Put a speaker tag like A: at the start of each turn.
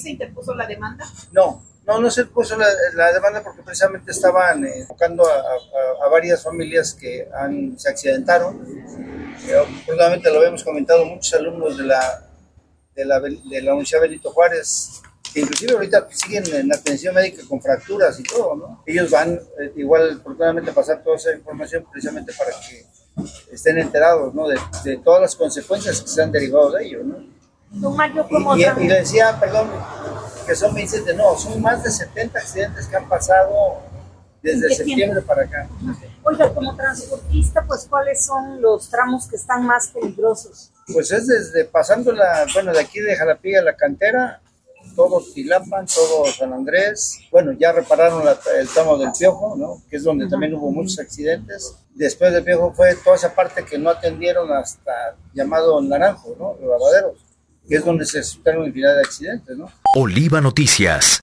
A: se interpuso la demanda?
B: No se puso la demanda porque precisamente estaban enfocando a varias familias que se accidentaron. Probablemente lo habíamos comentado muchos alumnos de la Universidad Benito Juárez, que inclusive ahorita siguen en atención médica con fracturas y todo, ¿no? Ellos van igual, afortunadamente, a pasar toda esa información precisamente para que estén enterados, ¿no? de todas las consecuencias que se han derivado de ello, ¿no?
A: Don Mario, ¿cómo
B: y le decía, perdón, que son 27, no, son más de 70 accidentes que han pasado desde septiembre para acá.
A: Oiga, como transportista, pues, ¿cuáles son los tramos que están más peligrosos?
B: Pues es desde pasando de aquí de Jalapilla a la Cantera, todo Tilapan, todo San Andrés. Bueno, ya repararon el tramo del Piojo, ¿no? Que es donde también hubo muchos accidentes. Después del Piojo fue toda esa parte que no atendieron hasta llamado Naranjo, ¿no? Los lavaderos, que es donde se suscitaron infinidad de accidentes, ¿no?
C: Oliva Noticias.